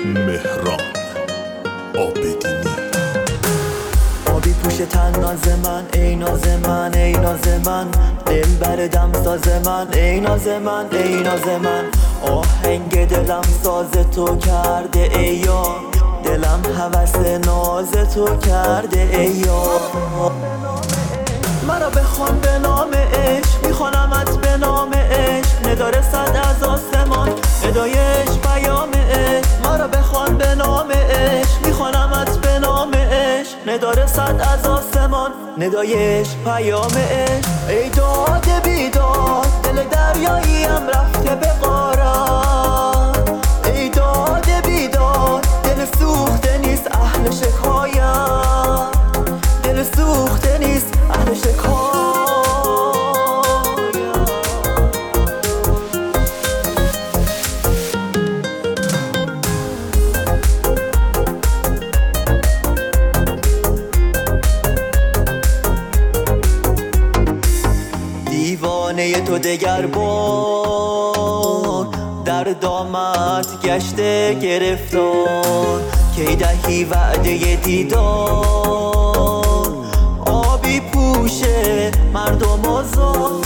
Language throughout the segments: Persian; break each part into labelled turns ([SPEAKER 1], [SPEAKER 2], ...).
[SPEAKER 1] مهران عابدینی.
[SPEAKER 2] آبی پوش تن ناز من، ای ناز من، ای ناز من، دل بر دم ساز من، ای ناز من، ای ناز من، آهنگ دلم ساز تو کرده ای یار، دلم هوس ناز تو کرده ای یار. مرا بخوان به نام عشق، میخوانمت به نام عشق، نداره صد از آسمان، ندای عشق پیام عشق. مرا بخوان به نام عشق، میخوانمت به نام عشق، نداره صد از آسمان، ندای عشق پیام عشق. ای داد بیداد دل دریاییم رفته به غارت، ای داد بیداد دل سوخته نیست اهل شکایت، دل سوخته نیست اهل شکایت. دیوانه تو دگر بار در دامت گشته گرفتار، کی دهی وعده دیدار، آبی پوشه مردم آزاد.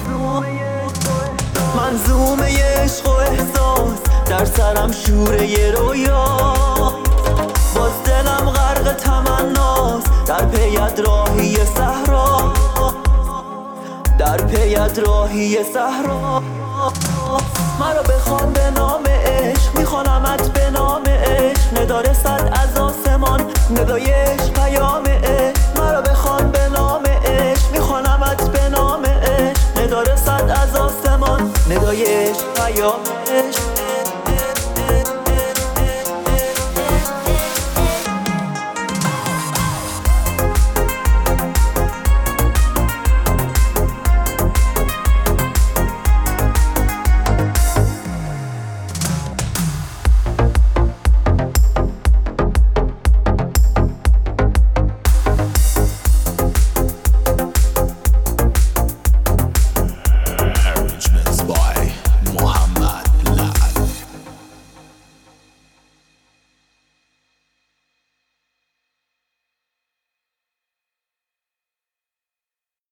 [SPEAKER 2] منظومه عشق و احساس در سرم شوره رویا، باز دلم غرق تمناست در پیت راهی صحرا، در پیت راهی صحرا. مرا بخوان به نام عشق، میخوانمت به نام عشق، نداره صد از آسمان، ندای عشق پیام عشق. مرا بخوان به نام عشق، میخوانمت به نام عشق، نداره صد از آسمان، ندای عشق پیام عشق.